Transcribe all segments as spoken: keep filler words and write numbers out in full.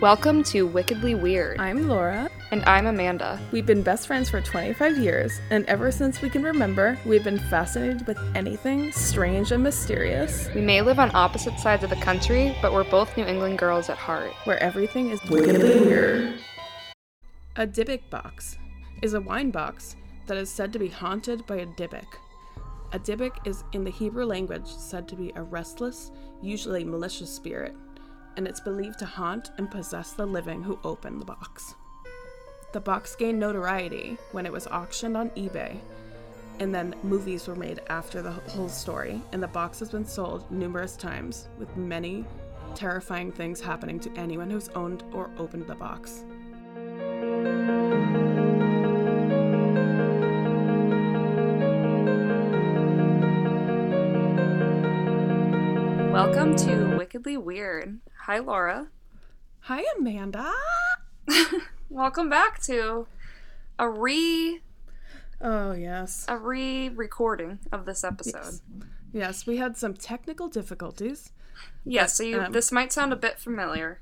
Welcome to Wickedly Weird. I'm Laura. And I'm Amanda. We've been best friends for twenty-five years, and ever since we can remember, we've been fascinated with anything strange and mysterious. We may live on opposite sides of the country, but we're both New England girls at heart. Where everything is wickedly weird. A Dybbuk box is a wine box that is said to be haunted by a Dybbuk. A Dybbuk is, in the Hebrew language, said to be a restless, usually malicious spirit, and it's believed to haunt and possess the living who open the box. The box gained notoriety when it was auctioned on eBay, and then movies were made after the whole story, and the box has been sold numerous times, with many terrifying things happening to anyone who's owned or opened the box. Welcome to Wickedly Weird. Hi, Laura. Hi, Amanda. Welcome back to a re Oh, yes. a re-recording of this episode. Yes. Yes, we had some technical difficulties. Yes, so you, um, this might sound a bit familiar.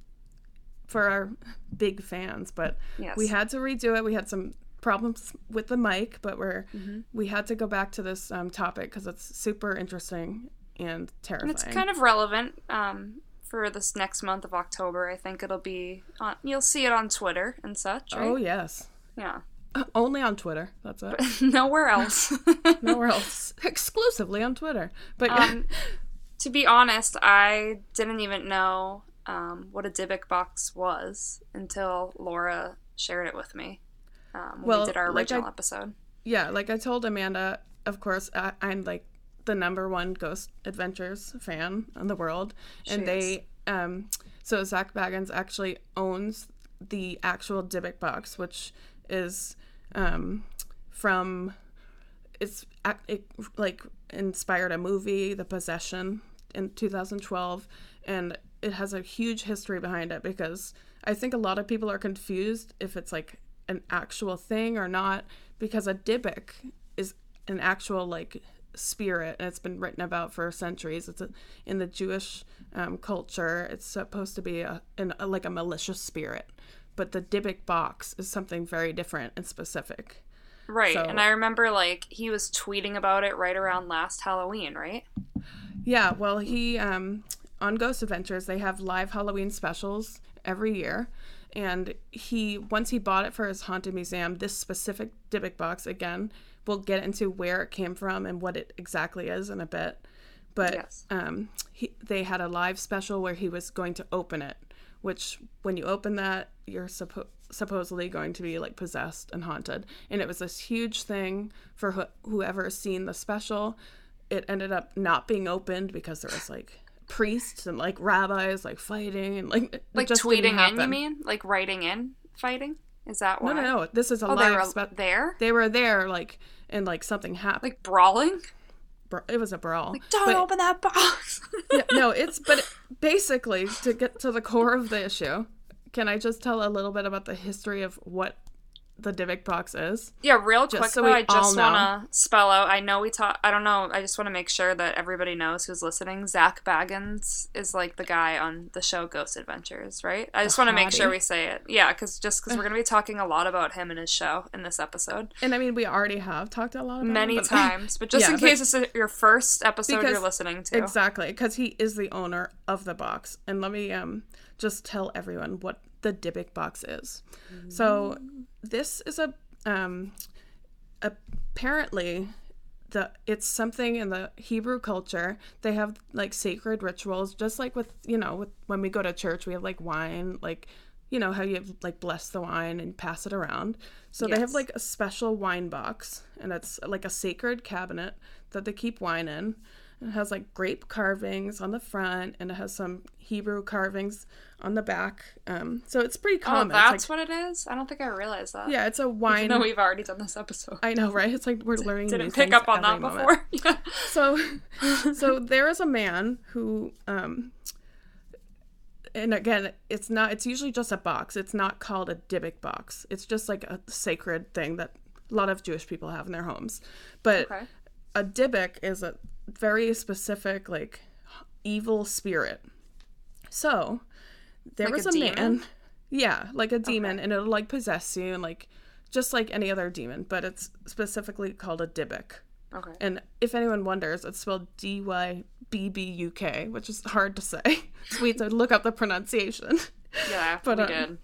For our big fans, but Yes. we had to redo it. We had some problems with the mic, but we're Mm-hmm. we had to go back to this um, topic because it's super interesting and terrifying. And it's kind of relevant um, for this next month of October. I think it'll be on, you'll see it on Twitter and such, right? Oh, yes. Yeah. Uh, only on Twitter. That's it. Nowhere else. Nowhere else. Exclusively on Twitter. But Um, to be honest, I didn't even know um, what a Dybbuk box was until Laura shared it with me um, when Well, we did our like original I- episode. yeah, like I told Amanda, of course, I, I'm like the number one Ghost Adventures fan in the world. And She they, um, so Zach Baggins actually owns the actual Dybbuk box, which is um, from, it's ac- it like inspired a movie, The Possession, in two thousand twelve, and it has a huge history behind it because I think a lot of people are confused if it's like an actual thing or not, because a Dybbuk is an actual like spirit, and it's been written about for centuries. It's a, in the Jewish um, culture, it's supposed to be a, an, a like a malicious spirit, but the Dybbuk box is something very different and specific. Right, So- and I remember, like, he was tweeting about it right around last Halloween, right? Yeah, well, he, um, on Ghost Adventures, they have live Halloween specials every year. And he, once he bought it for his haunted museum, this specific Dybbuk box, again, we'll get into where it came from and what it exactly is in a bit. But Yes. um, he, they had a live special where he was going to open it, which when you open that, you're suppo- supposedly going to be like possessed and haunted. And it was this huge thing for wh- whoever has seen the special. It ended up not being opened because there was like priests and like rabbis like fighting and like it Like, just didn't tweeting in, you happen. mean? Like, writing in fighting? Is that why? No, no, no. This is a Oh, they live. were Spe- there? they were there, like, and like something happened. Like, brawling? Bra- it was a brawl. Like, don't But- open that box! yeah, no, it's but it, basically to get to the core of the issue. Can I just tell a little bit about the history of what the Dybbuk box is? Yeah, real Just quick so though, we I just all want to spell out, I know we talk, I don't know, I just want to make sure that everybody knows who's listening. Zach Baggins is like the guy on the show Ghost Adventures, right? I just want to make sure hottie. we say it. Yeah, because just because we're going to be talking a lot about him and his show in this episode. And I mean, we already have talked a lot about Many it, but- times, but just Yeah, in but- case this is your first episode Because- you're listening to. Exactly, because he is the owner of the box. And let me um just tell everyone what the Dybbuk box is. So this is a um apparently the it's something in the Hebrew culture. They have like sacred rituals, just like with you know with when we go to church, we have like wine, like you know how you have, like bless the wine and pass it around. So they have Yes. like a special wine box, and it's like a sacred cabinet that they keep wine in. It has like grape carvings on the front, and it has some Hebrew carvings on the back. Um, so it's pretty Oh, common. that's It's like, what it is? I don't think I realized that. yeah, it's a wine. No, we've already done this episode. I know, right? It's like we're learning. new Didn't pick things up on that every moment. before. Yeah. So, so there is a man who, um, and again, it's not. It's usually just a box. It's not called a Dybbuk box. It's just like a sacred thing that a lot of Jewish people have in their homes. But Okay. a Dybbuk is a very specific, like, evil spirit. So there Like was a a, demon? man. Yeah, like a demon, Okay. and it'll like possess you, and like just like any other demon, but it's specifically called a Dybbuk. Okay. And if anyone wonders, it's spelled D Y B B U K, which is hard to say. So we had to look up the pronunciation. Yeah, But, we um, did.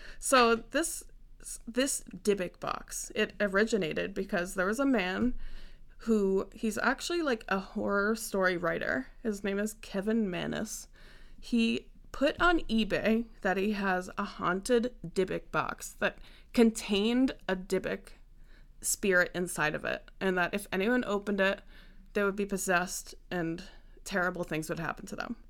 So this this Dybbuk box, it originated because there was a man who, he's actually like a horror story writer. His name is Kevin Mannis. He put on eBay that he has a haunted Dybbuk box that contained a Dybbuk spirit inside of it, and that if anyone opened it, they would be possessed and terrible things would happen to them.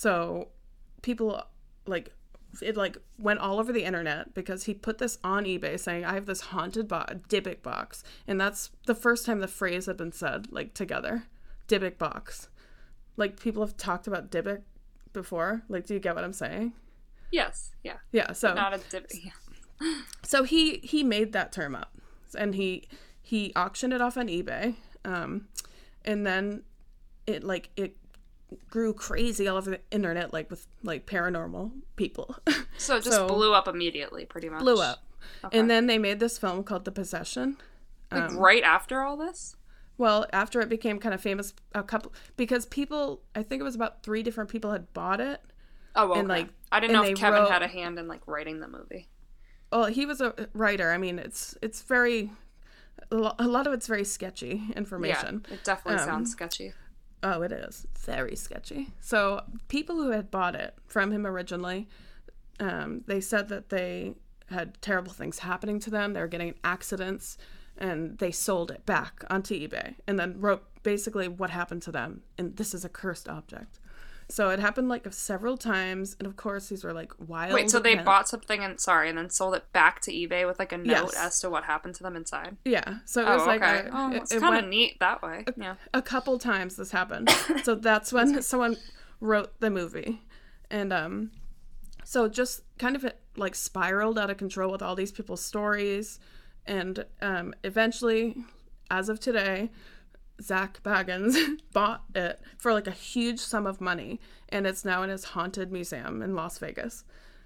So people like it like went all over the internet because he put this on eBay saying, I have this haunted bo- Dybbuk box, and that's the first time the phrase had been said like together. Dybbuk box. Like, people have talked about Dybbuk before. Like, do you get what I'm saying? Yes. Yeah. Yeah. So Not a dip. Yeah. so he he made that term up, and he he auctioned it off on eBay, um and then it like it grew crazy all over the internet, like with like paranormal people. So it just So- blew up immediately, pretty much. Blew up. Okay. And then they made this film called The Possession. Like um, right after all this? Well, after it became kind of famous, a couple, because people, I think it was about three different people had bought it. Oh, okay. And, like, I didn't and know if they Kevin wrote- had a hand in like writing the movie. Well, he was a writer. I mean, it's it's very, a lo- a lot of it's very sketchy information. Yeah, it definitely Um, sounds sketchy. Oh, it is very sketchy. So people who had bought it from him originally, um, they said that they had terrible things happening to them. They were getting in accidents, and they sold it back onto eBay and then wrote basically what happened to them. And this is a cursed object. So it happened like several times, and of course these were like wild. Wait, so they events. bought something and sorry, and then sold it back to eBay with like a note Yes. as to what happened to them inside. Yeah, so it Oh, was like okay. a, oh, it, it's it kind of went neat that way. Yeah. a couple times this happened. So that's when someone wrote the movie, and um, so just kind of it like spiraled out of control with all these people's stories, and um, eventually, as of today, Zach Baggins bought it for like a huge sum of money, and it's now in his haunted museum in Las Vegas.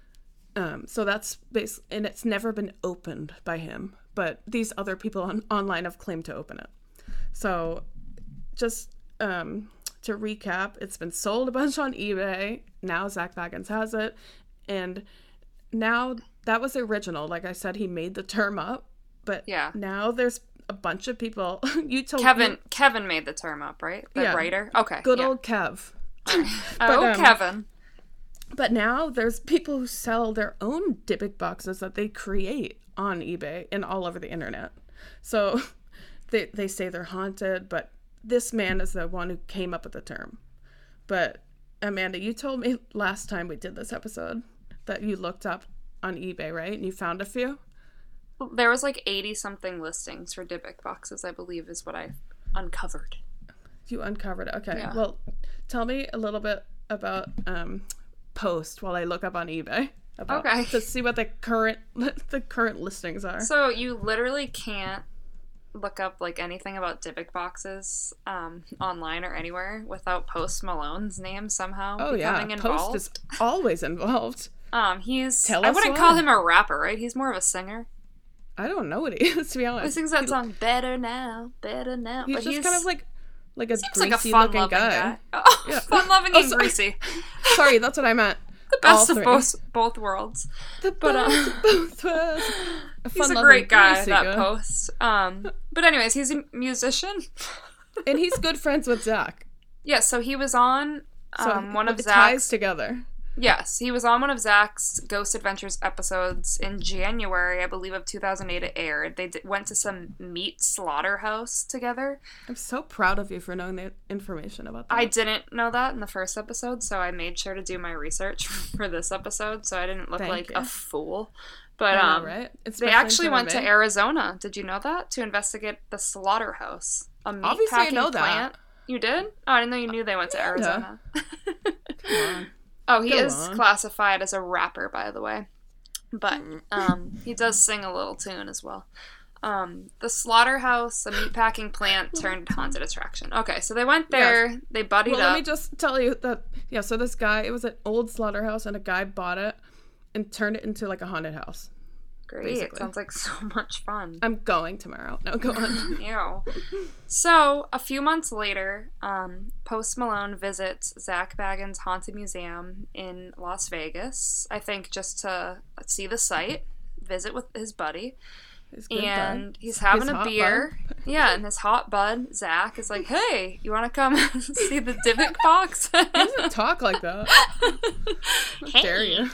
Um, so that's base, and it's never been opened by him, but these other people on, online have claimed to open it. So, just um, to recap, it's been sold a bunch on eBay. Now Zach Baggins has it, and now that was the original. Like I said, he made the term up, but Yeah. now there's a bunch of people. You told Kevin me, Kevin made the term up, right? The Yeah. writer? Okay. good yeah. old Kev. Oh, um, Kevin. But now there's people who sell their own Dybbuk boxes that they create on eBay and all over the internet. So they they say they're haunted, but this man is the one who came up with the term. But Amanda, you told me last time we did this episode that you looked up on eBay, right? And you found a few? There was like eighty something listings for Dybbuk boxes, I believe, is what I uncovered. You uncovered it. Okay. Yeah. Well, tell me a little bit about um, Post while I look up on eBay. About, Okay. To see what the current the current listings are. So you literally can't look up like anything about Dybbuk boxes um, online or anywhere without Post Malone's name somehow Oh yeah, becoming involved. Post is always involved. Um, he's Tell I us wouldn't why. call him a rapper, right? He's more of a singer. I don't know what he is, to be He honest. sings that song "Better Now, Better Now." He's but just he's kind of like like a seems like a greasy fun-loving looking guy. guy. Oh, Yeah. fun-loving Oh, and sorry. greasy. Sorry, that's what I meant. The All best of three. both both worlds. The But, uh, best of both worlds. A He's a fun-loving, great guy, greasy that guy. Post. Um, but anyways, he's a musician. And he's good friends with Zach. Yeah, so he was on So um, one of it ties Zach's. together. Yes, he was on one of Zach's Ghost Adventures episodes in January, I believe, of two thousand eight. It aired. They d- went to some meat slaughterhouse together. I'm so proud of you for knowing the information about that. I didn't know that in the first episode, so I made sure to do my research for this episode, so I didn't look Thank like you. a fool. But I know, um, right? they Especially actually in went to front of me. Arizona. Did you know that? To investigate the slaughterhouse, a meat Obviously, I packing know that. plant. You did? Oh, I didn't know you knew they went to Amanda. Arizona. Come on. Oh, he Go is on. classified as a rapper, by the way. But um, he does sing a little tune as well. Um, the slaughterhouse, a meatpacking plant turned haunted attraction. Okay, so they went there, yes. They buddied well, up. Let me just tell you that, yeah, so this guy, it was an old slaughterhouse, and a guy bought it and turned it into, like, a haunted house. Great. Basically. It sounds like so much fun. I'm going tomorrow. No, go on. Ew. So, a few months later, um, Post Malone visits Zak Bagans' Haunted Museum in Las Vegas, I think just to see the site, visit with his buddy. And bud. He's having his a beer. Bud. Yeah, and his hot bud, Zach, is like, hey, you want to come see the Dybbuk box? He doesn't talk like that. How hey. dare you?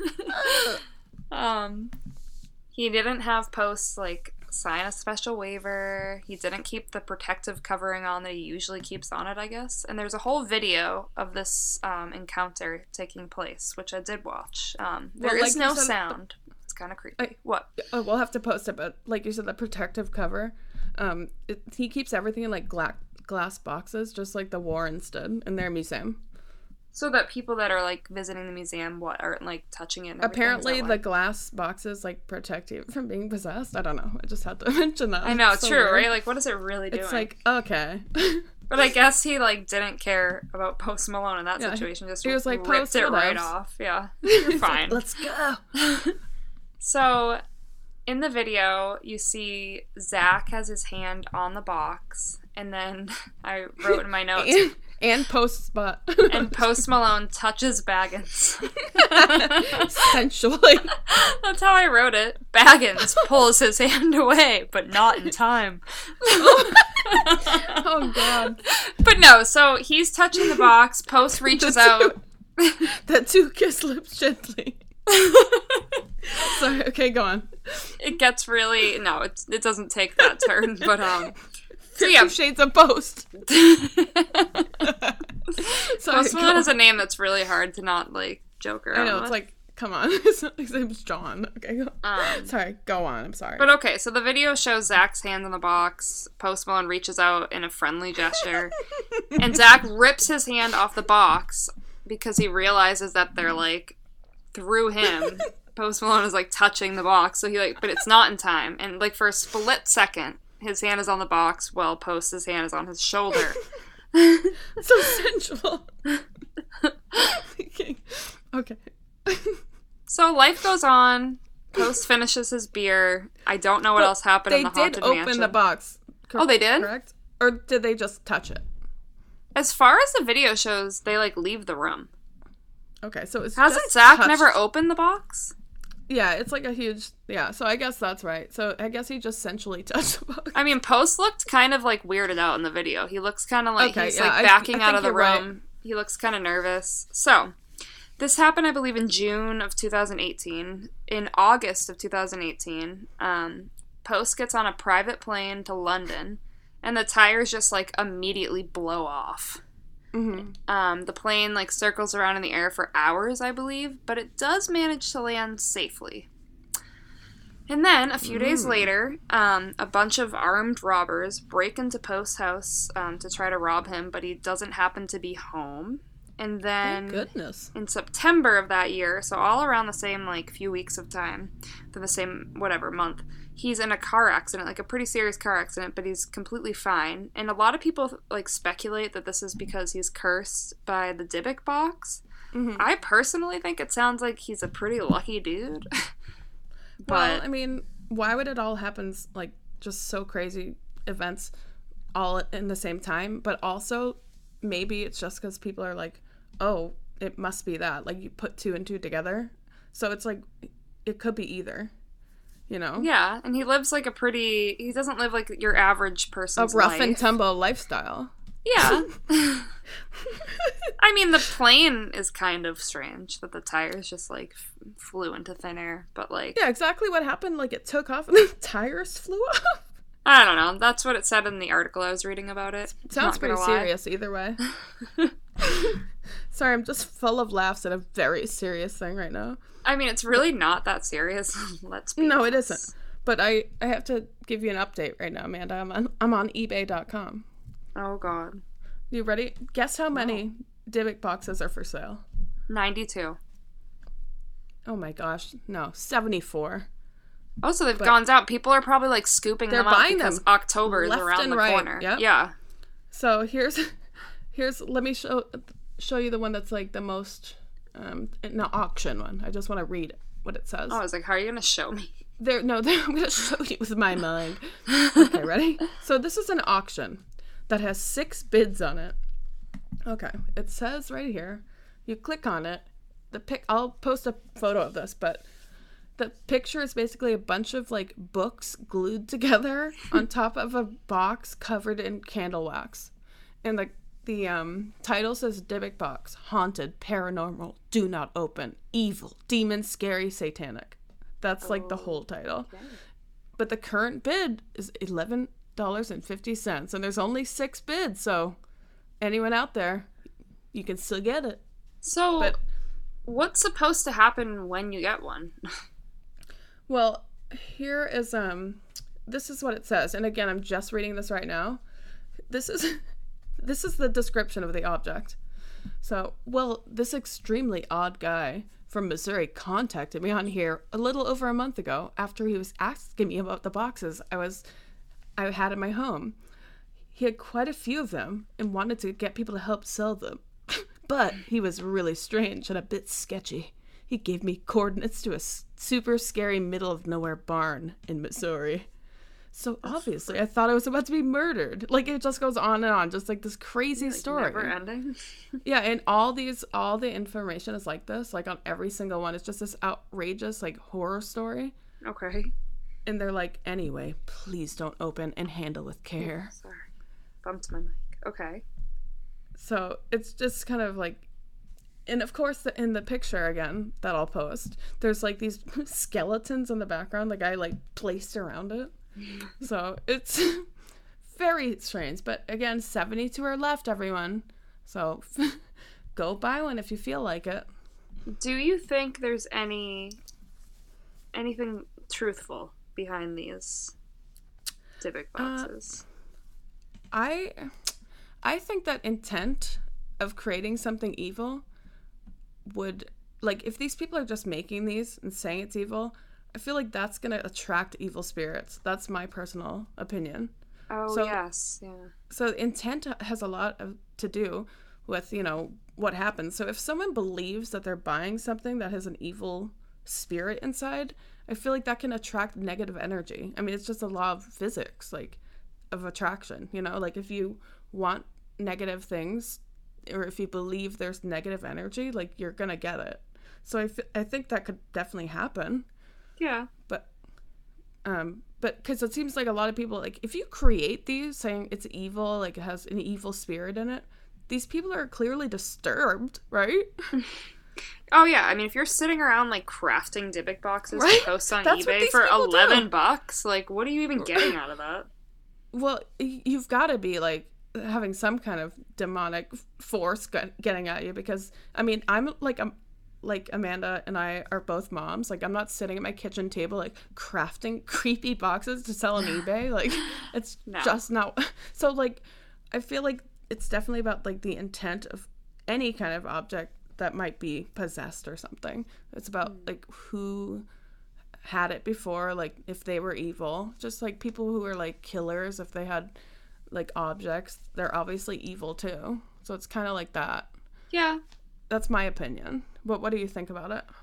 um, he didn't have Post, like, sign a special waiver. He didn't keep the protective covering on that he usually keeps on it, I guess. And there's a whole video of this um, encounter taking place, which I did watch. Um, there well, is like no said, sound. It's kind of creepy. I, what? Uh, we'll have to post it, but like you said, the protective cover, um, it, he keeps everything in like gla- glass boxes, just like the Warrens did in their museum. So that people that are like visiting the museum, what, aren't like touching it and apparently the glass boxes like protect you from being possessed. I don't know. I just had to mention that. I know, it's so true, weird. Right? Like, what is it really doing? It's like, okay. But I guess he, like, didn't care about Post Malone in that yeah, situation. Just he was like, ripped it right off. Yeah, you're fine. Like, let's go. So, in the video, you see Zach has his hand on the box, and then I wrote in my notes... and, and Post spot. And Post Malone touches Baggins. Sensually. That's how I wrote it. Baggins pulls his hand away, but not in time. Oh, God. But no, so he's touching the box, Post reaches the two, out. The two kiss lips gently. Sorry, okay, go on. It gets really... No, it, it doesn't take that turn, but, um... So yeah. Shades of Post. Post Malone has a name that's really hard to not, like, joke around I know, with. it's like, come on. His name's John. Okay, go um, Sorry, go on. I'm sorry. But okay, so the video shows Zach's hand in the box. Post Malone reaches out in a friendly gesture. And Zach rips his hand off the box because he realizes that they're, like, through him. Post Malone is, like, touching the box. So he, like, but it's not in time. And, like, for a split second, his hand is on the box while Post's hand is on his shoulder. So sensual. Okay. Okay. So life goes on. Post finishes his beer. I don't know what but else happened in the haunted mansion. They did open the box. Cor- oh, they did? Correct? Or did they just touch it? As far as the video shows, they, like, leave the room. Okay, so it's Hasn't just Zach touched. never opened the box? Yeah, it's like a huge... Yeah, so I guess that's right. So I guess he just sensually touched the box. I mean, Post looked kind of, like, weirded out in the video. He looks kind of like okay, he's, yeah, like, backing I, I out of the room. Right. He looks kind of nervous. So, this happened, I believe, in June of two thousand eighteen. In August of two thousand eighteen, um, Post gets on a private plane to London, and the tires just, like, immediately blow off. Mm-hmm. Um, the plane, like, circles around in the air for hours, I believe, but it does manage to land safely. And then, a few mm. days later, um, a bunch of armed robbers break into Post's house um, to try to rob him, but he doesn't happen to be home. And then, Thank goodness. In September of that year, so all around the same, like, few weeks of time, for the same, whatever, month, he's in a car accident, like a pretty serious car accident, but he's completely fine. And a lot of people, like, speculate that this is because he's cursed by the Dybbuk box. Mm-hmm. I personally think it sounds like he's a pretty lucky dude. But, well, I mean, why would it all happen, like, just so crazy events all in the same time? But also, maybe it's just because people are like, oh, it must be that. Like, you put two and two together. So it's like, it could be either, you know? Yeah, and he lives, like, a pretty... He doesn't live, like, your average person's A rough life. and tumble lifestyle. Yeah. I mean, the plane is kind of strange that the tires just, like, f- flew into thin air, but, like... Yeah, exactly what happened. Like, it took off and the tires flew off. I don't know. That's what it said in the article I was reading about it. it sounds pretty serious either way. Sorry, I'm just full of laughs at a very serious thing right now. I mean, it's really not that serious. Let's be No, honest. it isn't. But I, I have to give you an update right now, Amanda. I'm on, I'm on eBay dot com. Oh, God. You ready? Guess how many oh. Dybbuk boxes are for sale? ninety-two. Oh, my gosh. No, seventy-four. Oh, so they've But gone out. People are probably like scooping they're them up buying because them October is left around and the right. corner. Yep. Yeah. So here's here's let me show show you the one that's like the most um no auction one. I just want to read what it says. Oh, I was like, how are you gonna show me? There no, there, I'm gonna show you with my mind. Okay, ready? So this is an auction that has six bids on it. Okay, it says right here. You click on it. The pic. I'll post a photo of this, but the picture is basically a bunch of like books glued together on top of a box covered in candle wax, and the the um title says Dybbuk box, haunted, paranormal, do not open, evil, demon, scary, satanic. That's like the whole title. Okay. But the current bid is eleven dollars and fifty cents, and there's only six bids, so anyone out there, you can still get it. So, But what's supposed to happen when you get one? well, here is um this is what it says. And again, I'm just reading this right now. This is this is the description of the object. So, well, this extremely odd guy from Missouri contacted me on here a little over a month ago after he was asking me about the boxes I was I had in my home. He had quite a few of them and wanted to get people to help sell them. But he was really strange and a bit sketchy. He gave me coordinates to a super scary middle of nowhere barn in Missouri. So obviously I thought I was about to be murdered. Like, it just goes on and on, just like this crazy Like, story. never ending. Yeah, and all these, all the information is like this, like on every single one. It's just this outrageous, like, horror story. Okay. And they're like, anyway, please don't open and handle with care. Sorry. Bumped my mic. Okay. So it's just kind of like, and of course, the, in the picture again that I'll post, there's like these skeletons in the background, the guy like placed around it. So it's very strange. But again, seventy-two are left, everyone. So go buy one if you feel like it. Do you think there's any anything truthful behind these Dybbuk boxes? Uh, I I think that intent of creating something evil would, like, if these people are just making these and saying it's evil, I feel like that's going to attract evil spirits. That's my personal opinion. Oh, so, yes. Yeah. So intent has a lot of, to do with, you know, what happens. So if someone believes that they're buying something that has an evil spirit inside, I feel like that can attract negative energy. I mean, it's just a law of physics, like, of attraction, you know? Like, if you want negative things, or if you believe there's negative energy, like, you're gonna get it. So I, f- I think that could definitely happen. Yeah. But, um, but because it seems like a lot of people, like, if you create these saying it's evil, like it has an evil spirit in it, these people are clearly disturbed, right? Oh yeah, I mean, if you're sitting around like crafting Dybbuk boxes Right? to post on That's what eBay these for people eleven do. bucks, like, what are you even getting out of that? Well, y- you've got to be like having some kind of demonic force get- getting at you, because I mean, I'm like I'm like Amanda and I are both moms. Like, I'm not sitting at my kitchen table like crafting creepy boxes to sell on eBay. Like, it's No. just not. So like, I feel like it's definitely about like the intent of any kind of object that might be possessed or something. It's about Mm. like who had it before, like if they were evil. Just like people who are like killers, if they had like objects, they're obviously evil too. So it's kind of like that. Yeah. That's my opinion. But what do you think about it?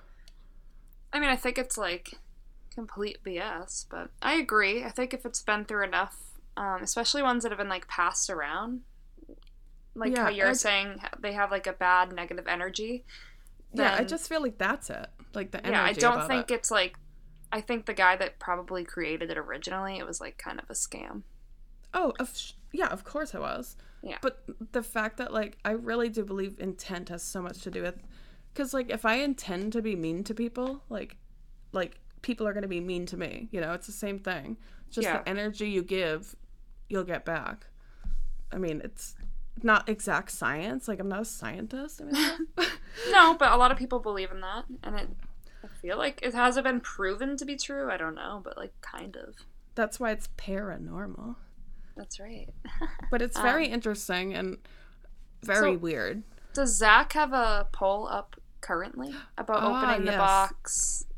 I mean, I think it's like complete B S, but I agree. I think if it's been through enough, um, especially ones that have been like passed around, like Yeah, how you're I- saying they have like a bad negative energy. Yeah, I then- just feel like that's it. Like the energy. Yeah, I don't about think it. it's like. I think the guy that probably created it originally, it was like kind of a scam. Oh, of, yeah, of course I was. Yeah. But the fact that, like, I really do believe intent has so much to do with, because, like, if I intend to be mean to people, like, like people are going to be mean to me. You know, it's the same thing. Just Yeah. the energy you give, you'll get back. I mean, it's not exact science. Like, I'm not a scientist. I mean, No, but a lot of people believe in that, and it. I feel like it hasn't been proven to be true. I don't know, but like kind of. that's why it's paranormal. That's right. But it's very Um, interesting and very so- weird. Does Zach have a poll up currently about Ah, opening the yes. box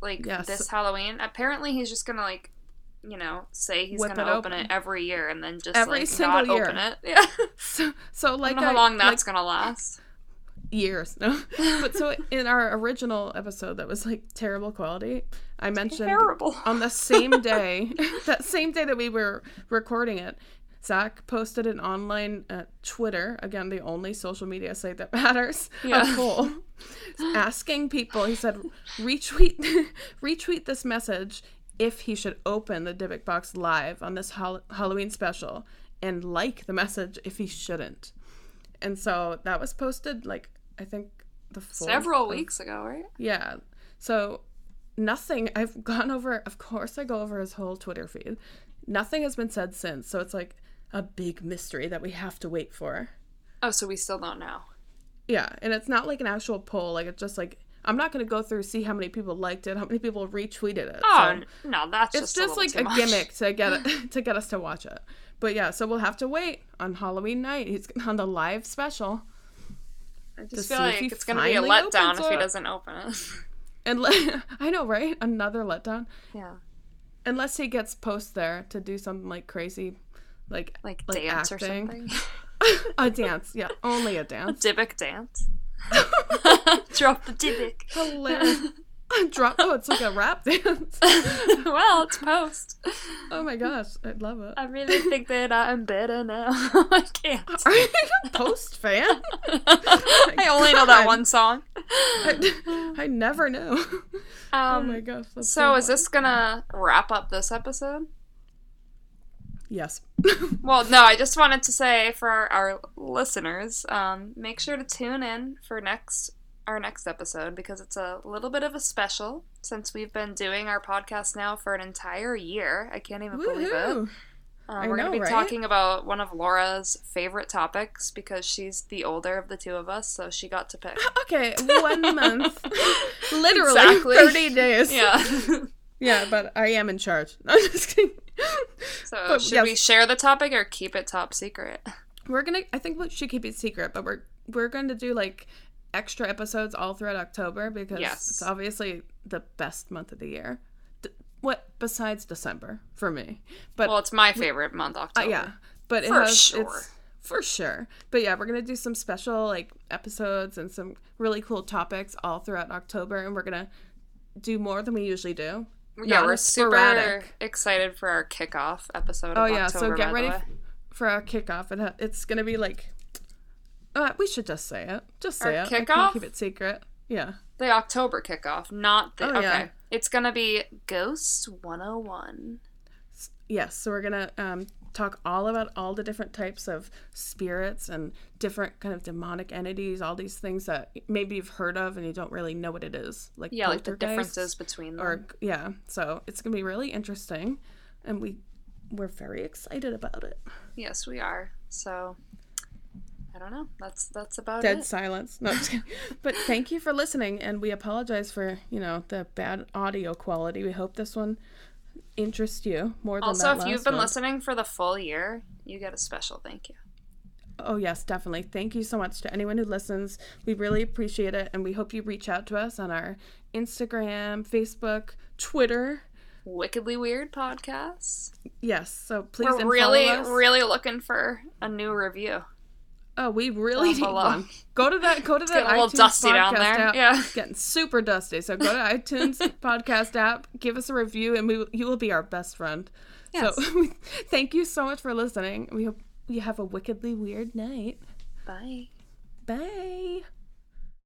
like Yes. this Halloween. Apparently, he's just gonna like, you know, say he's Whip gonna it open open. it every year and then just Every like single not year. open it. Yeah. So, so like I don't know how I- long that's like, gonna last. years. No, but so in our original episode that was like terrible quality, I mentioned Terrible. on the same day, that same day that we were recording it, Zach posted an online uh, Twitter, again the only social media site that matters, Yeah. a poll asking people. He said retweet retweet this message if he should open the Dybbuk box live on this Hall- Halloween special, and like the message if he shouldn't. And so that was posted like I think the fourth Several of- weeks ago, right? Yeah. So nothing, I've gone over, of course I go over his whole Twitter feed. Nothing has been said since. So it's like a big mystery that we have to wait for. Oh, so we still don't know. Yeah. And it's not like an actual poll. Like it's just like, I'm not going to go through, see how many people liked it, how many people retweeted it. Oh, So no, that's it's just, just a like too a much. gimmick to get it, to get us to watch it. But yeah, so we'll have to wait on Halloween night. He's on the live special. I to just see feel if like he it's gonna be a finally letdown opens if he it. doesn't open it. And le- I know, right? Another letdown. Yeah. Unless he gets post there to do something like crazy, like Like, like dance acting. or something. A dance, yeah, only a A dance. Dybbuk dance. Drop the Dybbuk. Hilarious. Drop. Oh, it's like a rap dance. Well, it's post. Oh my gosh, I love it. I really think that I'm better now. I can't. Are you a post fan? I only know that God. one song. I, I never knew. Oh Um, my gosh. That's so is funny. this gonna wrap up this episode? Yes. Well, no, I just wanted to say for our, our listeners, um, make sure to tune in for next our next episode because it's a little bit of a special since we've been doing our podcast now for an entire year. I can't even believe it. Woohoo. Um, I we're know, going to be right? talking about one of Laura's favorite topics because she's the older of the two of us, so she got to pick. Okay, one month. Literally Exactly. thirty days. Yeah. Yeah, but I am in charge. No, I'm just kidding. So But, should yes. we share the topic or keep it top secret? We're gonna. I think we should keep it secret, but we're we're going to do like extra episodes all throughout October because Yes. it's obviously the best month of the year. D- what besides December for me? But Well, it's my favorite month, uh, October. yeah, but it For has sure. it's for sure. But yeah, we're gonna do some special like episodes and some really cool topics all throughout October, and we're gonna do more than we usually do. Yeah, Not we're as super sporadic. excited for our kickoff episode Oh of yeah, October, so get by ready the f- way. for our kickoff. It ha- it's gonna be like, uh, we should just say it. Just say Our it. I kickoff? can't keep it secret. Yeah. The October kickoff, not the... Oh, okay. yeah. It's gonna be Ghost one oh one. Yes. So we're gonna um talk all about all the different types of spirits and different kind of demonic entities. All these things that maybe you've heard of and you don't really know what it is. Like Yeah, like the poltergeists differences between them. Or yeah. So it's gonna be really interesting, and we we're very excited about it. Yes, we are. So, I don't know. That's that's about Dead it. silence. No, just kidding. But thank you for listening, and we apologize for, you know, the bad audio quality. We hope this one interests you more than Also, that if you've last been one. listening for the full year, you get a special thank you. Oh, yes, definitely. Thank you so much to anyone who listens. We really appreciate it, and we hope you reach out to us on our Instagram, Facebook, Twitter. Wickedly Weird Podcasts. Yes, so please We're and really, follow us. really looking for a new review. Oh, we really Down need below. one. Go to that. Go to that. getting a little iTunes dusty down podcast there. App. Yeah. It's getting super dusty. So go to iTunes podcast app, give us a review, and we you will be our best friend. Yes. So thank you so much for listening. We hope you have a wickedly weird night. Bye. Bye.